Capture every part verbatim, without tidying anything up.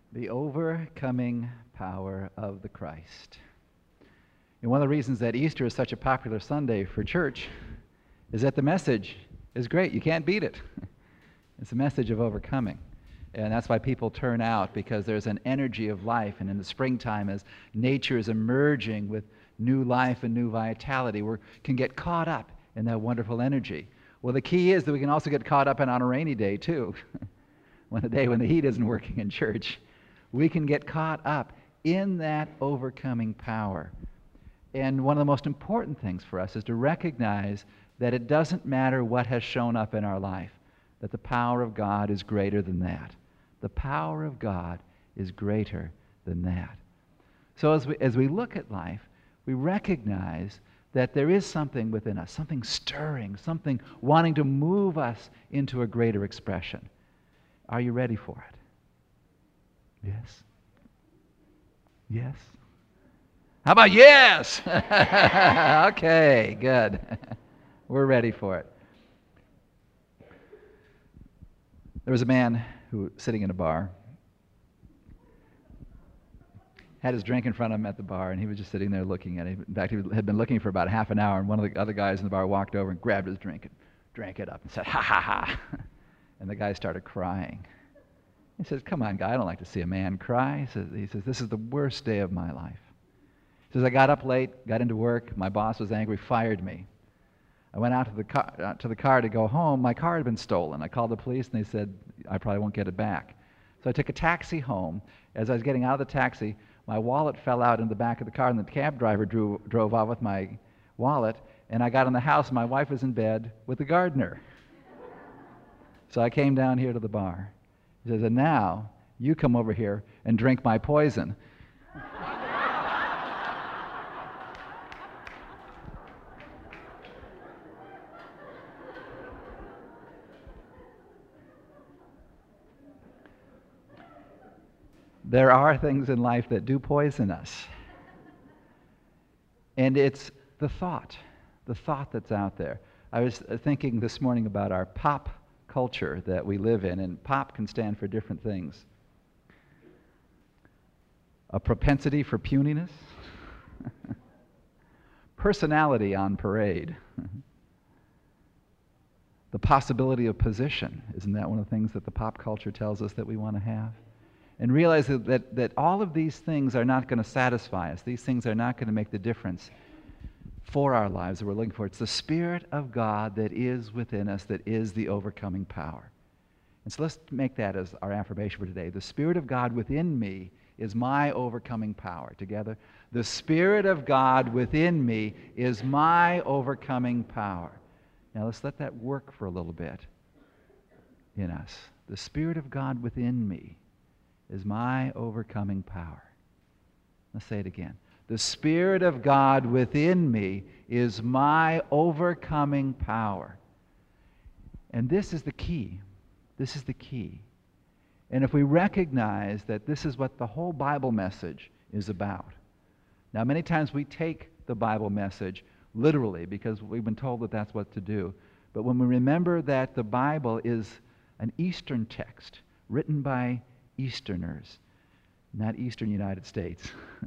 The overcoming power of the Christ. And one of the reasons that Easter is such a popular Sunday for church is that the message is great. You can't beat it. It's a message of overcoming. And that's why people turn out, because there's an energy of life. And in the springtime, as nature is emerging with new life and new vitality, we can get caught up in that wonderful energy. Well, the key is that we can also get caught up in on a rainy day, too. When the day when the heat isn't working in church. We can get caught up in that overcoming power. And one of the most important things for us is to recognize that it doesn't matter what has shown up in our life, that the power of God is greater than that. The power of God is greater than that. So as we, as we look at life, we recognize that there is something within us, something stirring, something wanting to move us into a greater expression. Are you ready for it? Yes? Yes? How about yes? Okay, good. We're ready for it. There was a man who was sitting in a bar, had his drink in front of him at the bar, and he was just sitting there looking at it. In fact, he had been looking for about half an hour, and one of the other guys in the bar walked over and grabbed his drink and drank it up and said, ha, ha, ha. And the guy started crying. He says, come on, guy, I don't like to see a man cry. He says, he says, this is the worst day of my life. He says, I got up late, got into work. My boss was angry, fired me. I went out to the car, out to the car to go home. My car had been stolen. I called the police, and they said, I probably won't get it back. So I took a taxi home. As I was getting out of the taxi, my wallet fell out in the back of the car, and the cab driver drew, drove off with my wallet. And I got in the house, and my wife was in bed with the gardener. So I came down here to the bar. He says, and now you come over here and drink my poison. There are things in life that do poison us. And it's the thought, the thought that's out there. I was thinking this morning about our pop culture that we live in, and pop can stand for different things. A propensity for puniness, personality on parade, the possibility of position. Isn't that one of the things that the pop culture tells us that we want to have? And realize that, that, that all of these things are not going to satisfy us. These things are not going to make the difference for our lives that we're looking for. It's the Spirit of God that is within us that is the overcoming power. And so let's make that as our affirmation for today. The Spirit of God within me is my overcoming power. Together, the Spirit of God within me is my overcoming power. Now let's let that work for a little bit in us. The Spirit of God within me is my overcoming power. Let's say it again. The Spirit of God within me is my overcoming power. And this is the key. This is the key. And if we recognize that this is what the whole Bible message is about. Now, many times we take the Bible message literally because we've been told that that's what to do. But when we remember that the Bible is an Eastern text written by Easterners, not Eastern United States.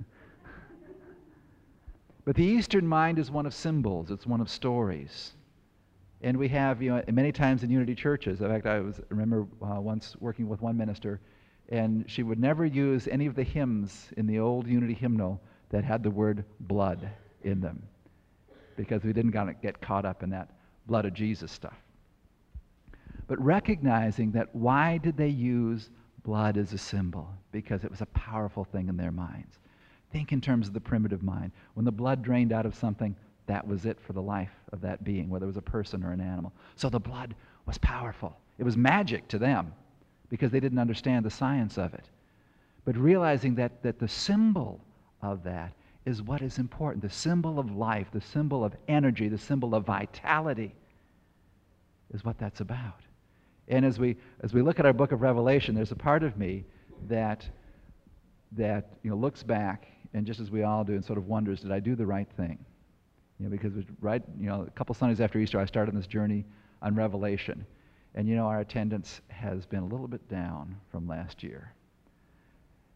But the Eastern mind is one of symbols. It's one of stories. And we have, you know, many times in Unity churches. In fact, I was I remember uh, once working with one minister, and she would never use any of the hymns in the old Unity hymnal that had the word blood in them, because we didn't get caught up in that blood of Jesus stuff. But recognizing that, why did they use blood as a symbol? Because it was a powerful thing in their minds. Think in terms of the primitive mind. When the blood drained out of something, that was it for the life of that being, whether it was a person or an animal. So the blood was powerful. It was magic to them because they didn't understand the science of it. But realizing that, that the symbol of that is what is important. The symbol of life, the symbol of energy, the symbol of vitality is what that's about. And as we as we look at our book of Revelation, there's a part of me that that you know looks back, and just as we all do, and sort of wonders, did I do the right thing? You know, because it was right, you know, a couple Sundays after Easter, I started this journey on Revelation, and you know, our attendance has been a little bit down from last year.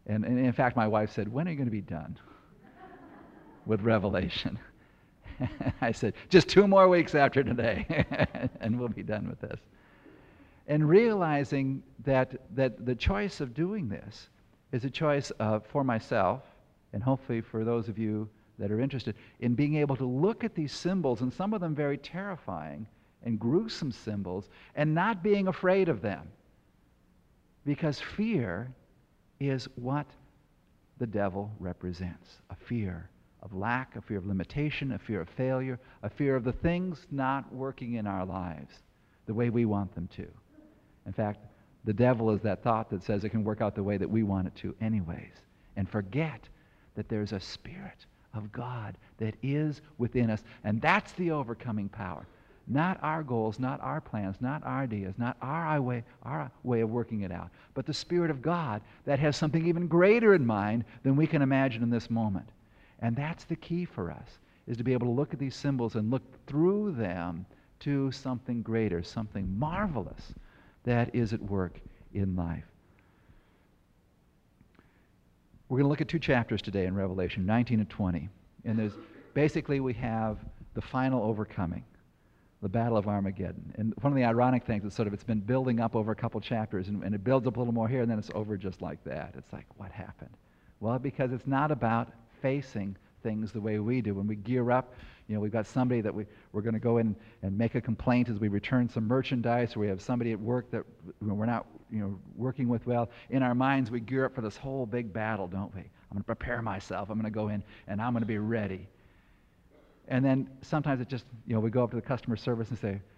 And, and in fact, my wife said, when are you going to be done with Revelation? I said, just two more weeks after today, and we'll be done with this. And realizing that, that the choice of doing this is a choice uh, for myself, and hopefully for those of you that are interested, in being able to look at these symbols, and some of them very terrifying and gruesome symbols, and not being afraid of them. Because fear is what the devil represents. A fear of lack, a fear of limitation, a fear of failure, a fear of the things not working in our lives the way we want them to. In fact, the devil is that thought that says it can work out the way that we want it to anyways. And forget that there's a Spirit of God that is within us. And that's the overcoming power. Not our goals, not our plans, not our ideas, not our way, our way of working it out, but the Spirit of God that has something even greater in mind than we can imagine in this moment. And that's the key for us, is to be able to look at these symbols and look through them to something greater, something marvelous that is at work in life. We're going to look at two chapters today in Revelation, nineteen and twenty. And there's basically we have the final overcoming, the Battle of Armageddon. And one of the ironic things is sort of it's been building up over a couple chapters, and, and it builds up a little more here, and then it's over just like that. It's like, what happened? Well, because it's not about facing things the way we do. When we gear up, you know, we've got somebody that we, we're going to go in and make a complaint as we return some merchandise, or we have somebody at work that we're not, you know, working with well. In our minds, we gear up for this whole big battle, don't we? I'm going to prepare myself. I'm going to go in, and I'm going to be ready. And then sometimes it just, you know, we go up to the customer service and say,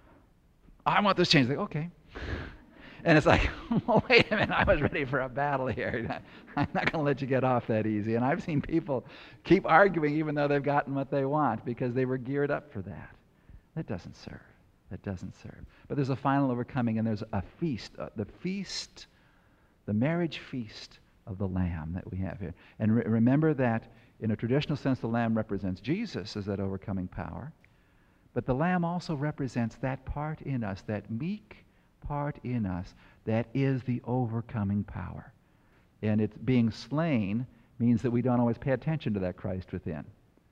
I want this changed. Like, okay. And it's like, well, wait a minute, I was ready for a battle here. I'm not going to let you get off that easy. And I've seen people keep arguing even though they've gotten what they want because they were geared up for that. That doesn't serve. That doesn't serve. But there's a final overcoming, and there's a feast, uh, the feast, the marriage feast of the Lamb that we have here. And re- remember that in a traditional sense, the Lamb represents Jesus as that overcoming power. But the Lamb also represents that part in us, that meek part in us that is the overcoming power. And it's being slain means that we don't always pay attention to that Christ within.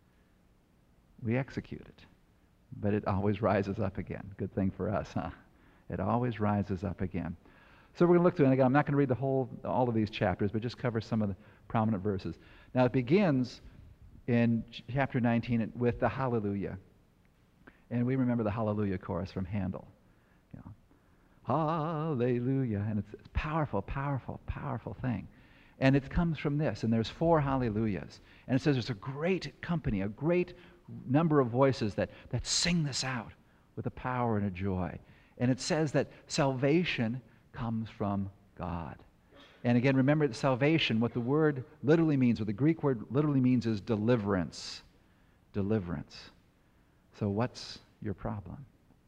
We execute it. But it always rises up again. Good thing for us, huh? It always rises up again. So we're going to look through, and again, I'm not going to read the whole, all of these chapters, but just cover some of the prominent verses. Now it begins in chapter nineteen with the Hallelujah. And we remember the Hallelujah chorus from Handel. You know, Hallelujah. And it's, it's powerful, powerful, powerful thing. And it comes from this, and there's four Hallelujahs. And it says there's a great company, a great number of voices that, that sing this out with a power and a joy. And it says that salvation comes from God. And again, remember that salvation, what the word literally means, what the Greek word literally means is deliverance. Deliverance. So what's your problem?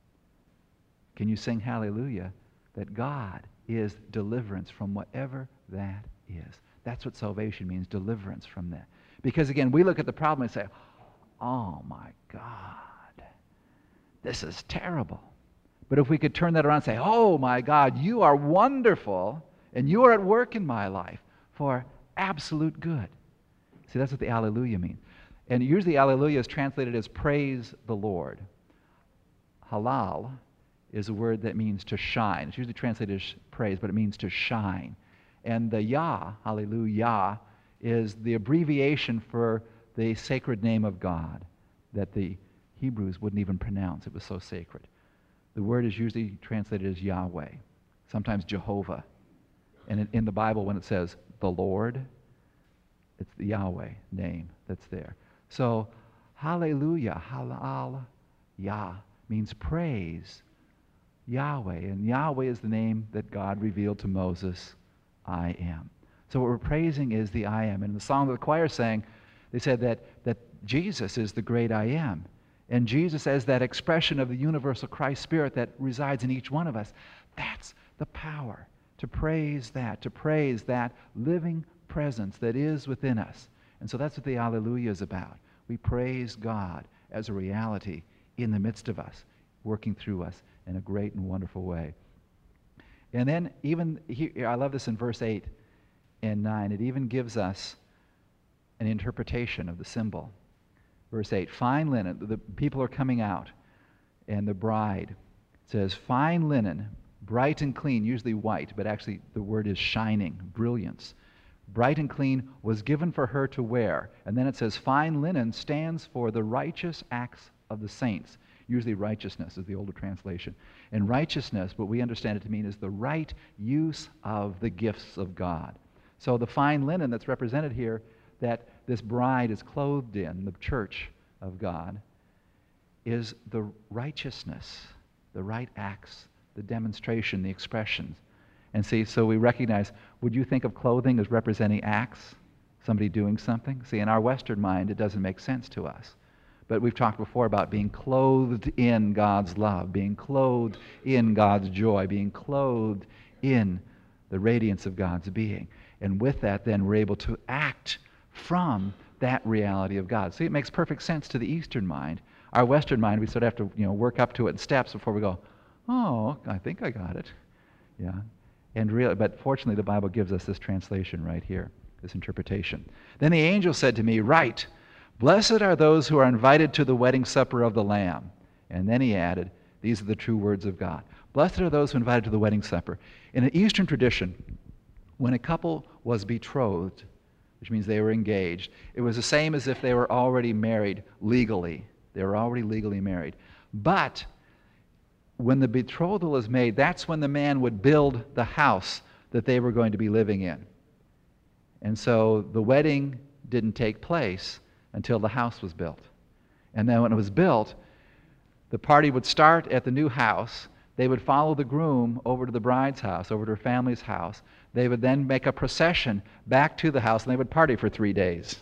Can you sing hallelujah that God is deliverance from whatever that is? That's what salvation means, deliverance from that. Because again, we look at the problem and say, oh my God, this is terrible. But if we could turn that around and say, oh my God, you are wonderful, and you are at work in my life for absolute good. See, that's what the Alleluia means. And usually Alleluia is translated as praise the Lord. Halal is a word that means to shine. It's usually translated as praise, but it means to shine. And the Yah, Hallelujah, is the abbreviation for the sacred name of God that the Hebrews wouldn't even pronounce. It was so sacred. The word is usually translated as Yahweh, sometimes Jehovah. And in, in the Bible, when it says the Lord, it's the Yahweh name that's there. So, hallelujah, halal, Yah, means praise Yahweh. And Yahweh is the name that God revealed to Moses, I am. So what we're praising is the I am. And the song that the choir sang, they said that, that Jesus is the great I am. And Jesus as that expression of the universal Christ Spirit that resides in each one of us. That's the power to praise that, to praise that living presence that is within us. And so that's what the Alleluia is about. We praise God as a reality in the midst of us, working through us in a great and wonderful way. And then even, here, I love this in verse eight, and nine, it even gives us an interpretation of the symbol. Verse eight, fine linen, the people are coming out, and the bride says, fine linen, bright and clean, usually white, but actually the word is shining, brilliance. Bright and clean was given for her to wear. And then it says, fine linen stands for the righteous acts of the saints. Usually righteousness is the older translation. And righteousness, what we understand it to mean, is the right use of the gifts of God. So the fine linen that's represented here, that this bride is clothed in, the church of God, is the righteousness, the right acts, the demonstration, the expressions. And see, so we recognize, would you think of clothing as representing acts? Somebody doing something? See, in our Western mind, it doesn't make sense to us. But we've talked before about being clothed in God's love, being clothed in God's joy, being clothed in the radiance of God's being. And with that, then, we're able to act from that reality of God. See, it makes perfect sense to the Eastern mind. Our Western mind, we sort of have to, you know, work up to it in steps before we go, oh, I think I got it. Yeah. And really, but fortunately, the Bible gives us this translation right here, this interpretation. Then the angel said to me, write, blessed are those who are invited to the wedding supper of the Lamb. And then he added, these are the true words of God. Blessed are those who are invited to the wedding supper. In the Eastern tradition, when a couple was betrothed, which means they were engaged, it was the same as if they were already married legally. They were already legally married. But when the betrothal is made, that's when the man would build the house that they were going to be living in. And so the wedding didn't take place until the house was built. And then when it was built, the party would start at the new house. They would follow the groom over to the bride's house, over to her family's house. They would then make a procession back to the house, and they would party for three days.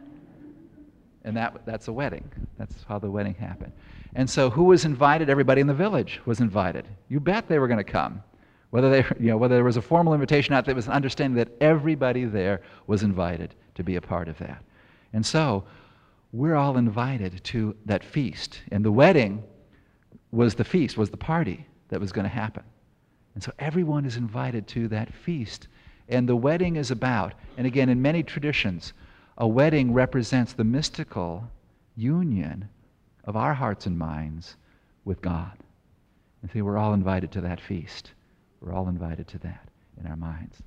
And that, that's a wedding. That's how the wedding happened. And so who was invited? Everybody in the village was invited. You bet they were going to come. Whether they, you know, whether there was a formal invitation out there, was an understanding that everybody there was invited to be a part of that. And so we're all invited to that feast. And the wedding was the feast, was the party that was going to happen. And so everyone is invited to that feast. And the wedding is about, and again, in many traditions, a wedding represents the mystical union of our hearts and minds with God. And see, we're all invited to that feast. We're all invited to that in our minds.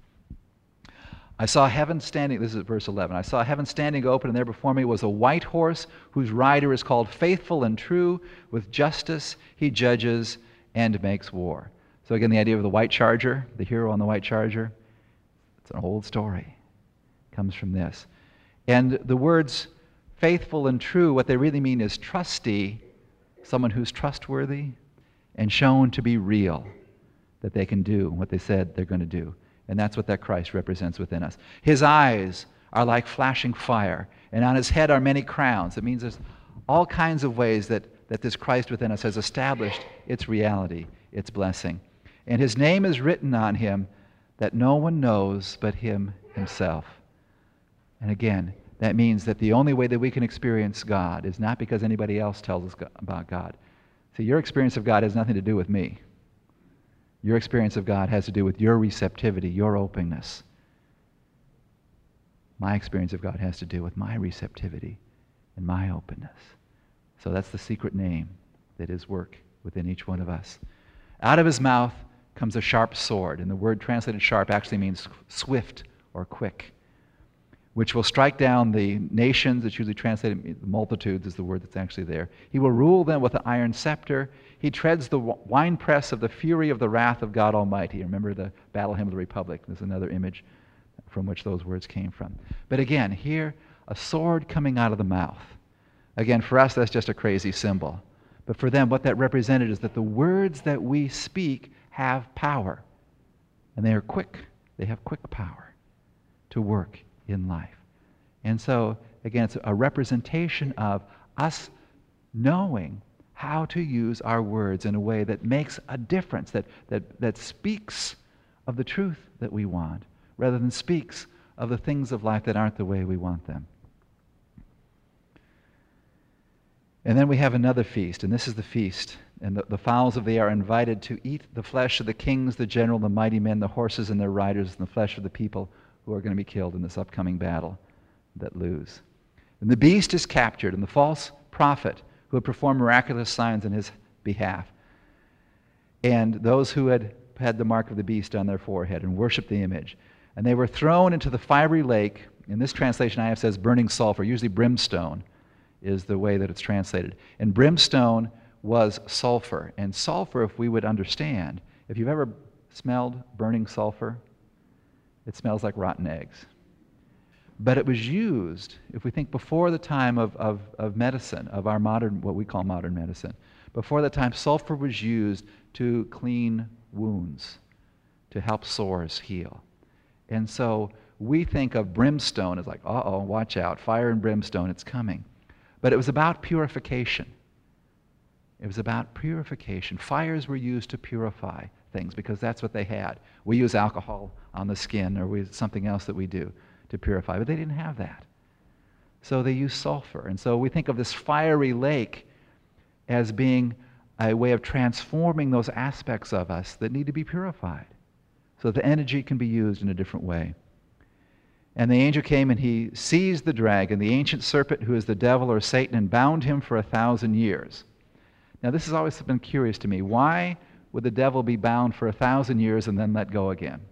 I saw heaven standing, this is verse eleven, I saw heaven standing open, and there before me was a white horse whose rider is called Faithful and True. With justice he judges and makes war. So again, the idea of the white charger, the hero on the white charger, it's an old story. It comes from this. And the words faithful and true, what they really mean is trusty, someone who's trustworthy, and shown to be real, that they can do what they said they're going to do. And that's what that Christ represents within us. His eyes are like flashing fire, and on his head are many crowns. It means there's all kinds of ways that, that this Christ within us has established its reality, its blessing. And his name is written on him that no one knows but him himself. And again, that means that the only way that we can experience God is not because anybody else tells us about God. See, your experience of God has nothing to do with me. Your experience of God has to do with your receptivity, your openness. My experience of God has to do with my receptivity and my openness. So that's the secret name that is work within each one of us. Out of his mouth comes a sharp sword, and the word translated sharp actually means swift or quick, which will strike down the nations. It's usually translated, multitudes is the word that's actually there. He will rule them with an iron scepter. He treads the winepress of the fury of the wrath of God Almighty. Remember the Battle Hymn of the Republic. There's another image from which those words came from. But again, here, a sword coming out of the mouth. Again, for us, that's just a crazy symbol. But for them, what that represented is that the words that we speak have power. And they are quick. They have quick power to work in life. And so, again, it's a representation of us knowing how to use our words in a way that makes a difference, that, that, that speaks of the truth that we want, rather than speaks of the things of life that aren't the way we want them. And then we have another feast, and this is the feast. And the, the fowls of the air are invited to eat the flesh of the kings, the general, the mighty men, the horses and their riders, and the flesh of the people who are going to be killed in this upcoming battle that lose. And the beast is captured, and the false prophet who had performed miraculous signs in his behalf, and those who had had the mark of the beast on their forehead and worshiped the image. And they were thrown into the fiery lake. In this translation I have says burning sulfur. Usually brimstone is the way that it's translated. And brimstone was sulfur. And sulfur, if we would understand, if you've ever smelled burning sulfur, it smells like rotten eggs. But it was used, if we think before the time of, of, of medicine, of our modern, what we call modern medicine, before the time, sulfur was used to clean wounds, to help sores heal. And so we think of brimstone as like, uh-oh, watch out, fire and brimstone, it's coming. But it was about purification. It was about purification. Fires were used to purify things because that's what they had. We use alcohol on the skin, or we, something else that we do to purify, but they didn't have that. So they used sulfur. And so we think of this fiery lake as being a way of transforming those aspects of us that need to be purified so that the energy can be used in a different way. And the angel came and he seized the dragon, the ancient serpent who is the devil or Satan, and bound him for a thousand years. Now this has always been curious to me. Why would the devil be bound for a thousand years and then let go again?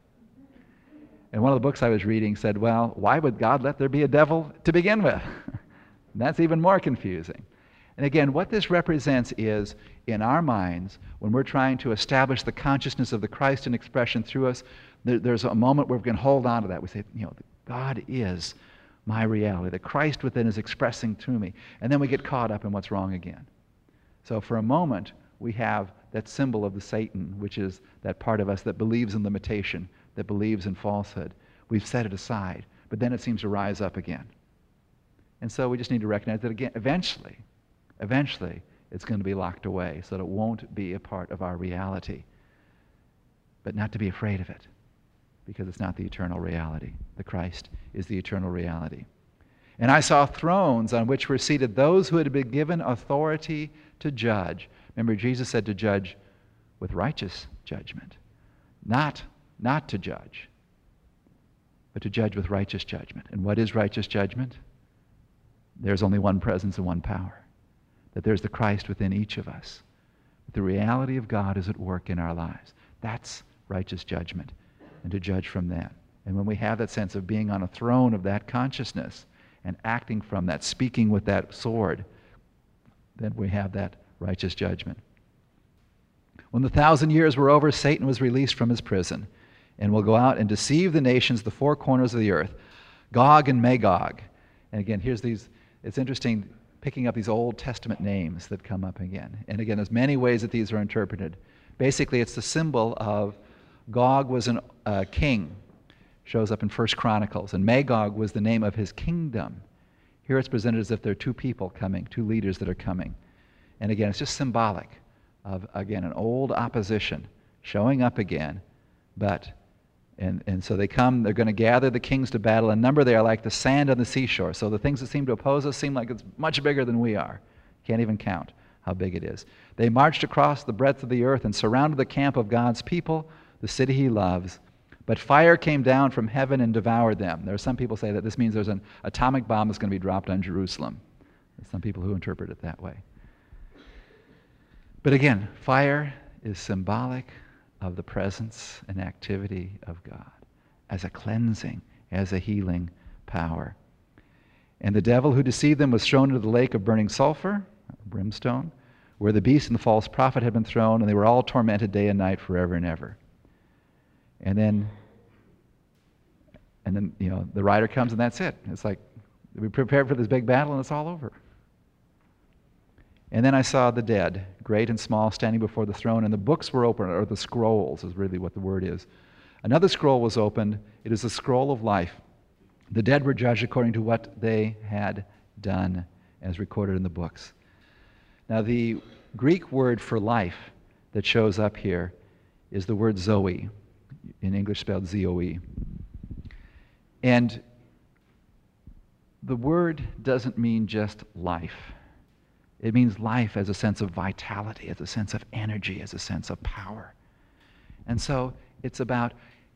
And one of the books I was reading said, well, why would God let there be a devil to begin with? That's even more confusing. And again, what this represents is, in our minds, when we're trying to establish the consciousness of the Christ in expression through us, there, there's a moment where we can hold on to that. We say, you know, God is my reality. The Christ within is expressing through me. And then we get caught up in what's wrong again. So for a moment, we have that symbol of the Satan, which is that part of us that believes in limitation, that believes in falsehood. We've set it aside, but then it seems to rise up again. And so we just need to recognize that again, eventually, eventually, it's going to be locked away so that it won't be a part of our reality. But not to be afraid of it, because it's not the eternal reality. The Christ is the eternal reality. And I saw thrones on which were seated those who had been given authority to judge. Remember, Jesus said to judge with righteous judgment. Not, not to judge, but to judge with righteous judgment. And what is righteous judgment? There's only one presence and one power. That there's the Christ within each of us. That the reality of God is at work in our lives. That's righteous judgment. And to judge from that. And when we have that sense of being on a throne of that consciousness and acting from that, speaking with that sword, then we have that righteous judgment. When the thousand years were over, Satan was released from his prison and will go out and deceive the nations, the four corners of the earth, Gog and Magog. And again, here's these, it's interesting picking up these Old Testament names that come up again. And again, there's many ways that these are interpreted. Basically, it's the symbol of Gog was a uh, king, shows up in First Chronicles, and Magog was the name of his kingdom. Here it's presented as if there are two people coming, two leaders that are coming. And again, it's just symbolic of, again, an old opposition showing up again. But, and, and so they come, they're going to gather the kings to battle. In number, they are like the sand on the seashore. So the things that seem to oppose us seem like it's much bigger than we are. Can't even count how big it is. They marched across the breadth of the earth and surrounded the camp of God's people, the city he loves. But fire came down from heaven and devoured them. There are some people say that this means there's an atomic bomb that's going to be dropped on Jerusalem. There's some people who interpret it that way. But again, fire is symbolic of the presence and activity of God as a cleansing, as a healing power. And the devil who deceived them was thrown into the lake of burning sulfur, brimstone, where the beast and the false prophet had been thrown, and they were all tormented day and night forever and ever. And then, and then, you know, the rider comes and that's it. It's like, we prepared for this big battle and it's all over. And then I saw the dead, great and small, standing before the throne, and the books were opened, or the scrolls is really what the word is. Another scroll was opened. It is the scroll of life. The dead were judged according to what they had done, as recorded in the books. Now, the Greek word for life that shows up here is the word Zoe, in English spelled Z O E. And the word doesn't mean just life. It means life as a sense of vitality, as a sense of energy, as a sense of power. And so it's about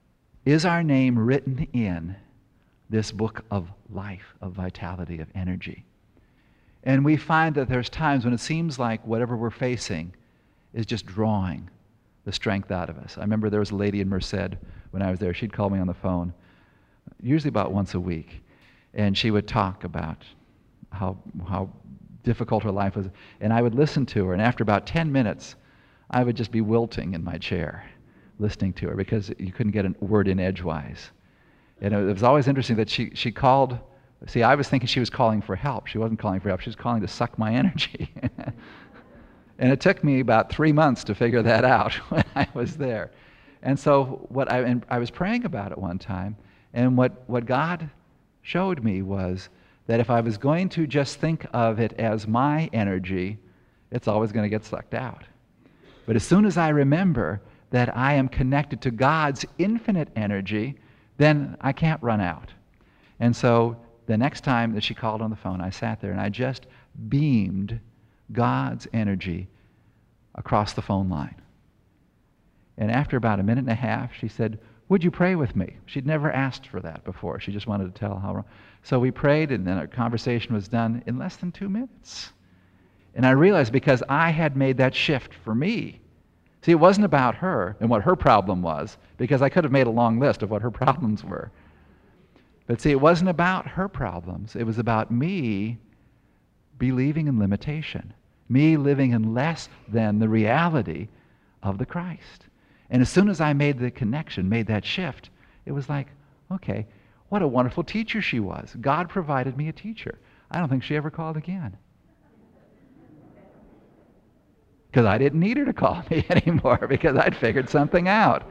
Is our name written in this book of life, of vitality, of energy? And we find that there's times when it seems like whatever we're facing is just drawing the strength out of us. I remember there was a lady in Merced when I was there. She'd call me on the phone, usually about once a week, and she would talk about how how difficult her life was. And I would listen to her, and after about ten minutes, I would just be wilting in my chair, listening to her, because you couldn't get a word in edgewise. And it was always interesting that she, she called, see, I was thinking she was calling for help. She wasn't calling for help. She was calling to suck my energy. And it took me about three months to figure that out when I was there. And so what I, and I was praying about it one time, and what, what God showed me was that if I was going to just think of it as my energy, it's always going to get sucked out. But as soon as I remember that I am connected to God's infinite energy, then I can't run out. And so the next time that she called on the phone, I sat there and I just beamed God's energy across the phone line. And after about a minute and a half, she said, "Would you pray with me?" She'd never asked for that before. She just wanted to tell how wrong. So we prayed, and then our conversation was done in less than two minutes. And I realized because I had made that shift for me. See, it wasn't about her and what her problem was, because I could have made a long list of what her problems were. But see, it wasn't about her problems. It was about me believing in limitation, me living in less than the reality of the Christ. And as soon as I made the connection, made that shift, it was like, okay, what a wonderful teacher she was. God provided me a teacher. I don't think she ever called again, because I didn't need her to call me anymore, because I'd figured something out.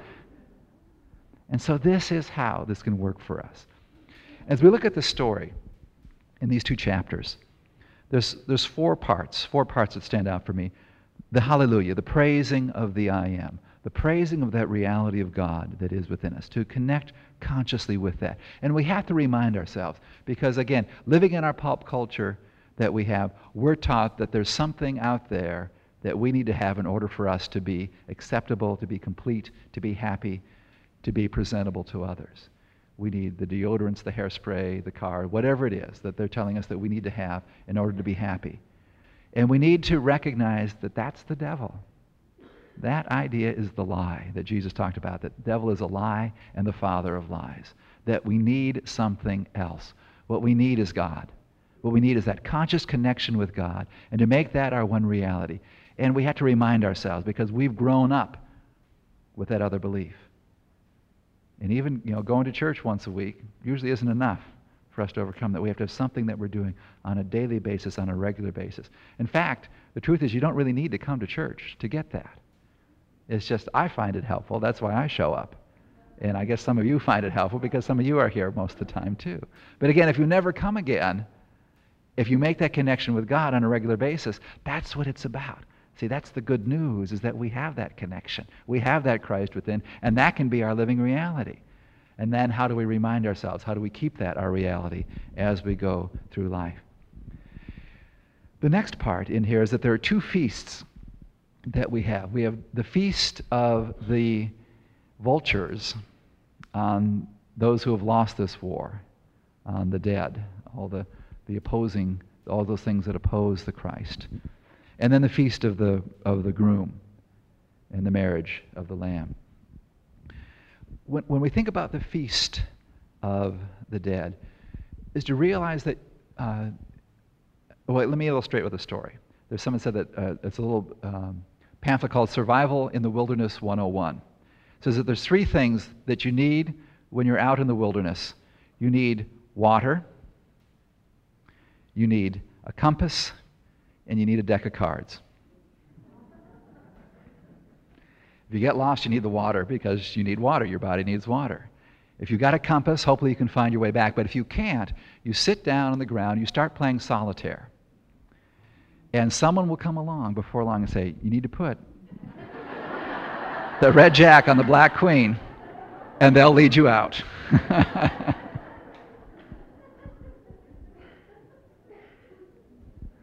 And so this is how this can work for us. As we look at the story in these two chapters, there's, there's four parts, four parts that stand out for me. The hallelujah, the praising of the I am, the praising of that reality of God that is within us, to connect consciously with that. And we have to remind ourselves, because again, living in our pulp culture that we have, we're taught that there's something out there that we need to have in order for us to be acceptable, to be complete, to be happy, to be presentable to others. We need the deodorants, the hairspray, the car, whatever it is that they're telling us that we need to have in order to be happy. And we need to recognize that that's the devil. That idea is the lie that Jesus talked about, that the devil is a lie and the father of lies, that we need something else. What we need is God. What we need is that conscious connection with God, and to make that our one reality. And we have to remind ourselves, because we've grown up with that other belief. And even, you know, going to church once a week usually isn't enough for us to overcome that. We have to have something that we're doing on a daily basis, on a regular basis. In fact, the truth is you don't really need to come to church to get that. It's just I find it helpful. That's why I show up. And I guess some of you find it helpful because some of you are here most of the time too. But again, if you never come again, if you make that connection with God on a regular basis, that's what it's about. See, that's the good news, is that we have that connection. We have that Christ within, and that can be our living reality. And then how do we remind ourselves? How do we keep that our reality as we go through life? The next part in here is that there are two feasts that we have. We have the feast of the vultures on those who have lost this war, on the dead, all the, the opposing, all those things that oppose the Christ. And then the feast of the of the groom and the marriage of the Lamb. When, when we think about the feast of the dead, is to realize that, uh, well, let me illustrate with a story. There's someone said that uh, it's a little um, pamphlet called Survival in the Wilderness one oh one. It says that there's three things that you need when you're out in the wilderness. You need water, you need a compass, and you need a deck of cards. If you get lost, you need the water, because you need water. Your body needs water. If you've got a compass, hopefully you can find your way back. But if you can't, you sit down on the ground, you start playing solitaire. And someone will come along before long and say, you need to put the red jack on the black queen, and they'll lead you out.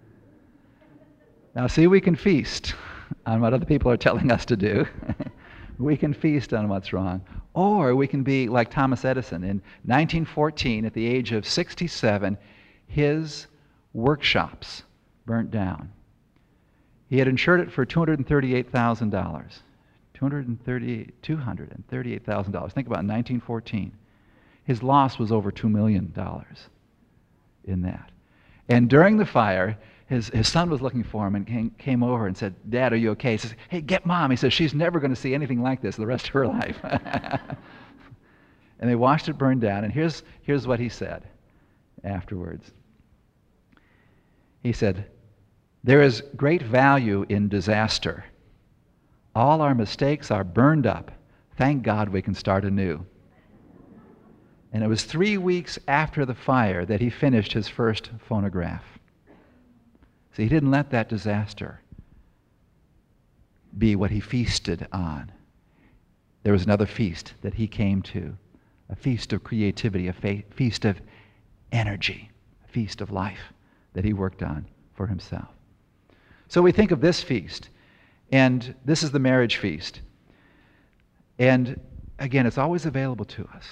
Now, see, we can feast on what other people are telling us to do, We can feast on what's wrong. Or we can be like Thomas Edison. In nineteen fourteen, at the age of sixty-seven, his workshops burnt down. He had insured it for two hundred thirty-eight thousand dollars. two hundred thirty-eight thousand dollars. Think about it, nineteen fourteen. His loss was over two million dollars in that. And during the fire, his, his son was looking for him and came, came over and said, "Dad, are you okay?" He says, "Hey, get Mom." He says, "She's never going to see anything like this the rest of her life." And they watched it burn down. And here's, here's what he said afterwards. He said, "There is great value in disaster. All our mistakes are burned up. Thank God we can start anew." And it was three weeks after the fire that he finished his first phonograph. See, he didn't let that disaster be what he feasted on. There was another feast that he came to, a feast of creativity, a fe- feast of energy, a feast of life that he worked on for himself. So we think of this feast, and this is the marriage feast. And again, it's always available to us.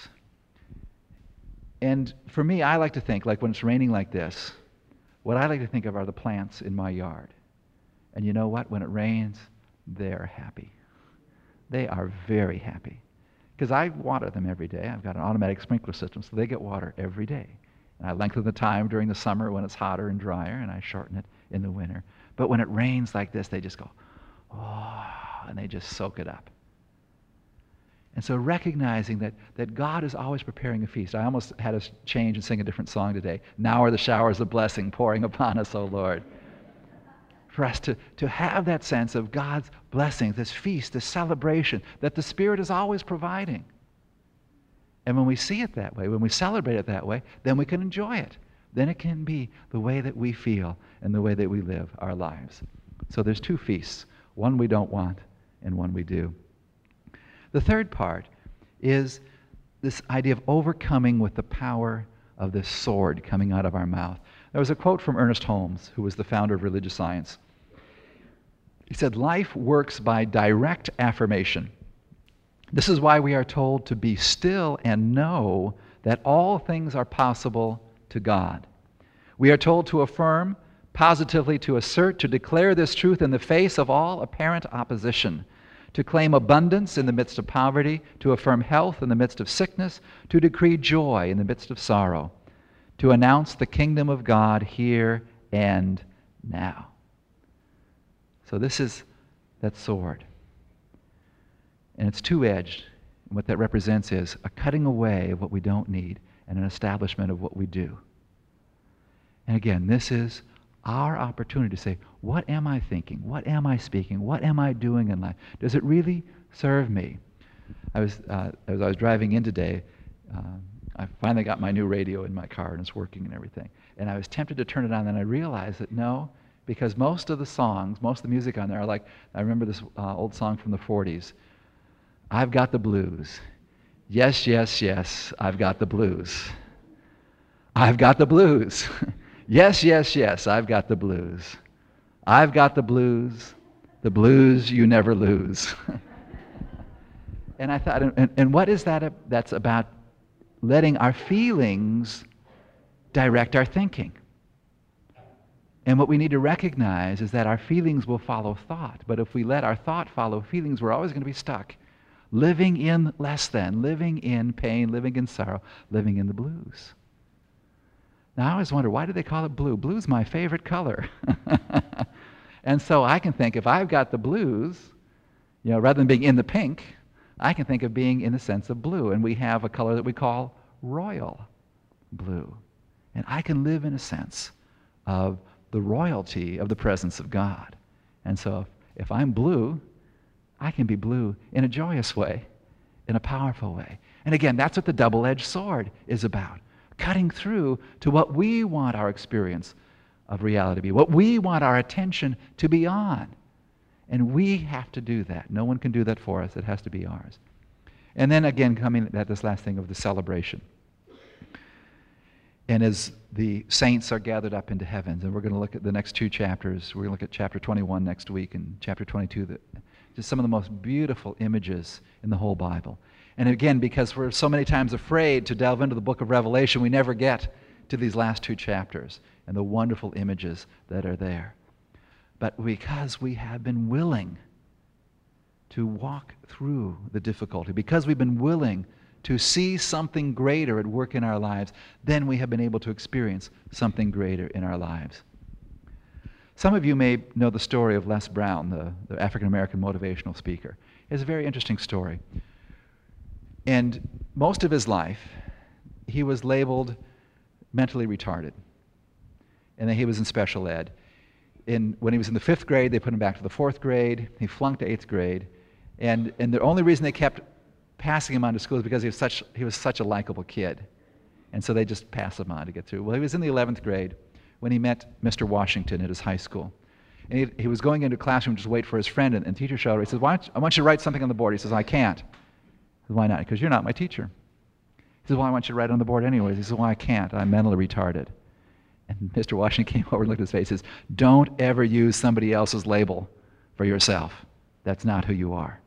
And for me, I like to think, like when it's raining like this, what I like to think of are the plants in my yard. And you know what? When it rains, they're happy. They are very happy. Because I water them every day. I've got an automatic sprinkler system, so they get water every day. And I lengthen the time during the summer when it's hotter and drier, and I shorten it in the winter. But when it rains like this, they just go, oh, and they just soak it up. And so recognizing that, that God is always preparing a feast. I almost had us change and sing a different song today. Now are the showers of blessing pouring upon us, O Lord. For us to, to have that sense of God's blessing, this feast, this celebration that the Spirit is always providing. And when we see it that way, when we celebrate it that way, then we can enjoy it. Then it can be the way that we feel and the way that we live our lives. So there's two feasts, one we don't want and one we do. The third part is this idea of overcoming with the power of this sword coming out of our mouth. There was a quote from Ernest Holmes, who was the founder of religious science. He said, "Life works by direct affirmation. This is why we are told to be still and know that all things are possible to God. We are told to affirm, positively to assert, to declare this truth in the face of all apparent opposition, to claim abundance in the midst of poverty, to affirm health in the midst of sickness, to decree joy in the midst of sorrow, to announce the kingdom of God here and now." So this is that sword. And it's two-edged. And what that represents is a cutting away of what we don't need and an establishment of what we do. And again, this is our opportunity to say, what am I thinking? What am I speaking? What am I doing in life? Does it really serve me? I was, uh, as I was driving in today, uh, I finally got my new radio in my car and it's working and everything. And I was tempted to turn it on, and I realized that no, because most of the songs, most of the music on there are like, I remember this uh, old song from the forties, "I've got the blues. Yes, yes, yes, I've got the blues. I've got the blues. Yes, yes, yes, I've got the blues. I've got the blues, the blues you never lose." And I thought, and, and what is that? That's about letting our feelings direct our thinking. And what we need to recognize is that our feelings will follow thought. But if we let our thought follow feelings, we're always going to be stuck, living in less than, living in pain, living in sorrow, living in the blues. Now, I always wonder, why do they call it blue? Blue's my favorite color. And so I can think, if I've got the blues, you know, rather than being in the pink, I can think of being in the sense of blue. And we have a color that we call royal blue. And I can live in a sense of the royalty of the presence of God. And so if, if I'm blue, I can be blue in a joyous way, in a powerful way. And again, that's what the double-edged sword is about. Cutting through to what we want our experience of reality to be, what we want our attention to be on. And we have to do that. No one can do that for us. It has to be ours. And then again, coming at this last thing of the celebration. And as the saints are gathered up into heavens, and we're going to look at the next two chapters. We're going to look at chapter twenty-one next week and chapter twenty-two the, Just some of the most beautiful images in the whole Bible. And again, because we're so many times afraid to delve into the book of Revelation, we never get to these last two chapters and the wonderful images that are there. But because we have been willing to walk through the difficulty, because we've been willing to see something greater at work in our lives, then we have been able to experience something greater in our lives. Some of you may know the story of Les Brown, the, the African-American motivational speaker. It's a very interesting story. And most of his life, he was labeled mentally retarded. And then he was in special ed. In, when he was in the fifth grade, they put him back to the fourth grade. He flunked to eighth grade. And, and the only reason they kept passing him on to school is because he was such, he was such a likable kid. And so they just passed him on to get through. Well, he was in the eleventh grade when he met Mister Washington at his high school. And he, he was going into a classroom to just wait for his friend, and, and teacher showed up. He says, Why don't you, I want you to write something on the board. He says, I can't. He says, why not? Because you're not my teacher. He says, well, I want you to write it on the board anyways. He says, well, I can't. I'm mentally retarded. And Mister Washington came over and looked at his face and says, don't ever use somebody else's label for yourself. That's not who you are.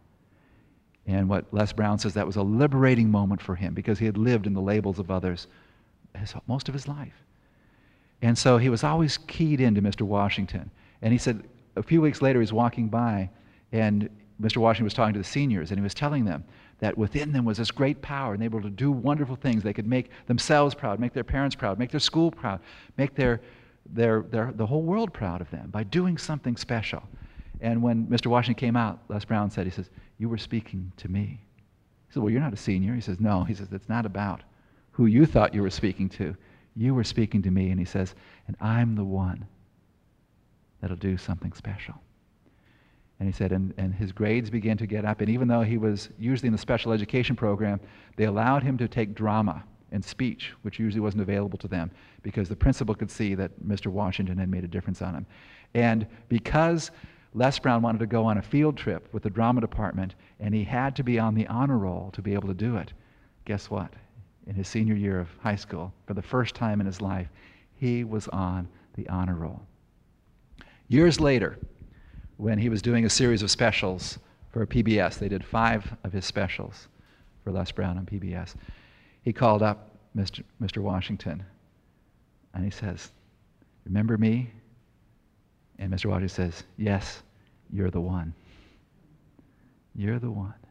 And what Les Brown says, that was a liberating moment for him because he had lived in the labels of others his, most of his life. And so he was always keyed into Mister Washington. And he said a few weeks later he's walking by and Mister Washington was talking to the seniors and he was telling them that within them was this great power and they were able to do wonderful things. They could make themselves proud, make their parents proud, make their school proud, make their, their, their, the whole world proud of them by doing something special. And when Mister Washington came out, Les Brown said, he says, you were speaking to me. He said, well, you're not a senior. He says, no. He says, it's not about who you thought you were speaking to. You were speaking to me. And he says, and I'm the one that'll do something special. And he said, and, and his grades began to get up. And even though he was usually in the special education program, they allowed him to take drama and speech, which usually wasn't available to them, because the principal could see that Mister Washington had made a difference on him. And because Les Brown wanted to go on a field trip with the drama department, and he had to be on the honor roll to be able to do it, guess what? In his senior year of high school, for the first time in his life, he was on the honor roll. Years later, when he was doing a series of specials for P B S, they did five of his specials for Les Brown on P B S, he called up Mister Mister Washington, and he says, remember me? And Mister Washington says, yes, you're the one. You're the one.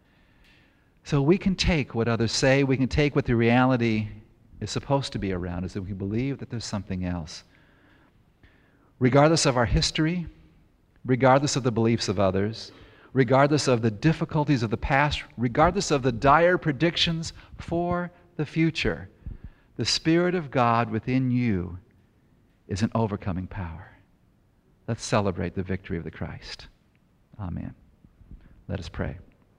So we can take what others say, we can take what the reality is supposed to be around us, and we can believe that there's something else. Regardless of our history, regardless of the beliefs of others, regardless of the difficulties of the past, regardless of the dire predictions for the future, the Spirit of God within you is an overcoming power. Let's celebrate the victory of the Christ. Amen. Let us pray.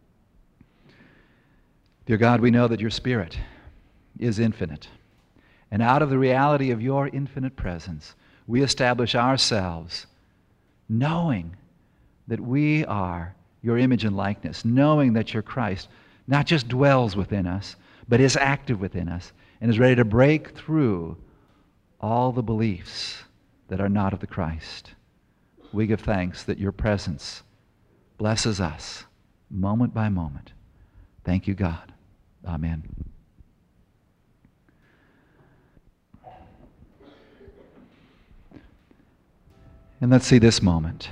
Dear God, we know that your Spirit is infinite. And out of the reality of your infinite presence, we establish ourselves knowing that we are your image and likeness, knowing that your Christ not just dwells within us, but is active within us and is ready to break through all the beliefs that are not of the Christ. We give thanks that your presence blesses us moment by moment. Thank you, God. Amen. And let's see this moment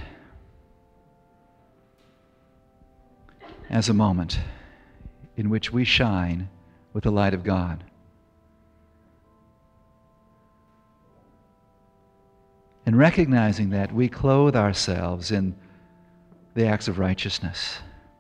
as a moment in which we shine with the light of God. And recognizing that we clothe ourselves in the acts of righteousness.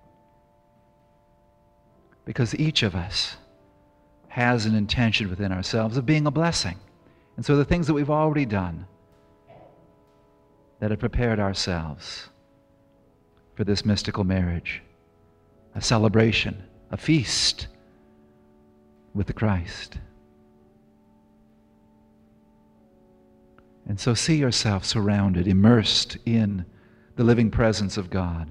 Because each of us has an intention within ourselves of being a blessing. And so the things that we've already done that have prepared ourselves for this mystical marriage, a celebration, a feast with the Christ. And so see yourself surrounded, immersed in the living presence of God.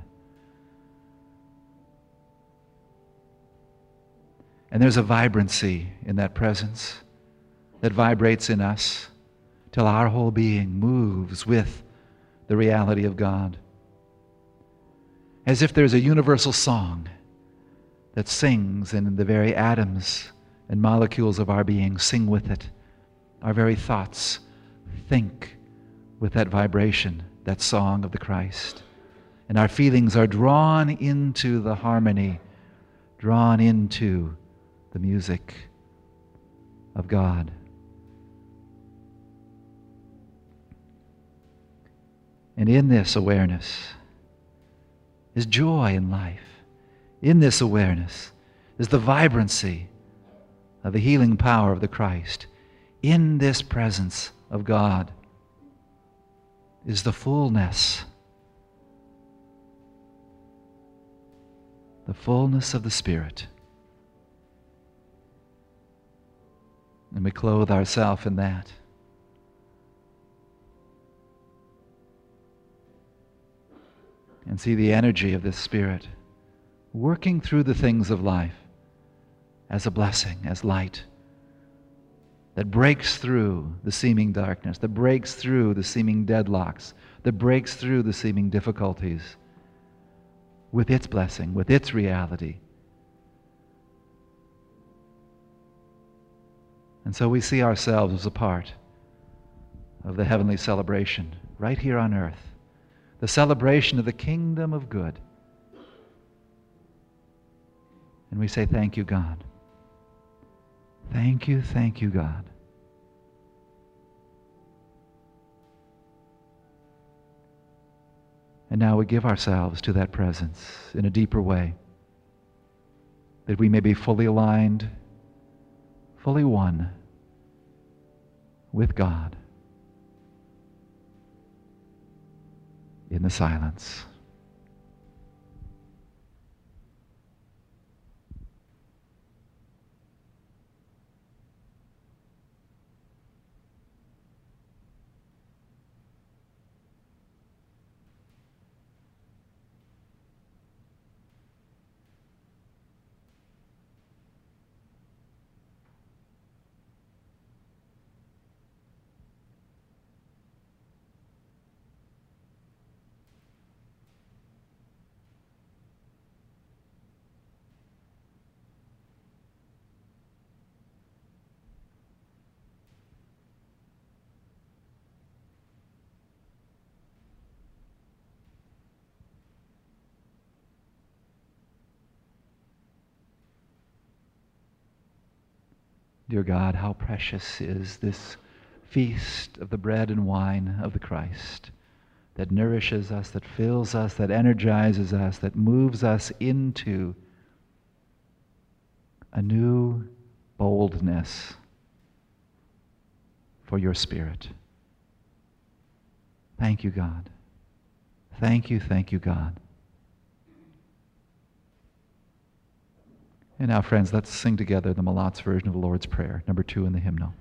And there's a vibrancy in that presence that vibrates in us till our whole being moves with the reality of God. as if there's a universal song that sings, and the very atoms and molecules of our being sing with it. Our very thoughts think with that vibration, that song of the Christ. And our feelings are drawn into the harmony, drawn into the music of God. And in this awareness is joy in life. In this awareness is the vibrancy of the healing power of the Christ. In this presence of God is the fullness, the fullness of the Spirit. And we clothe ourselves in that. And see the energy of this Spirit working through the things of life as a blessing, as light that breaks through the seeming darkness, that breaks through the seeming deadlocks, that breaks through the seeming difficulties with its blessing, with its reality. And so we see ourselves as a part of the heavenly celebration right here on earth, the celebration of the kingdom of good. And we say, thank you, God. Thank you, thank you, God. And now we give ourselves to that presence in a deeper way, that we may be fully aligned, fully one with God in the silence. Dear God, how precious is this feast of the bread and wine of the Christ that nourishes us, that fills us, that energizes us, that moves us into a new boldness for your Spirit. Thank you, God. Thank you, thank you, God. And now, friends, let's sing together the Malat's version of the Lord's Prayer, number two in the hymnal.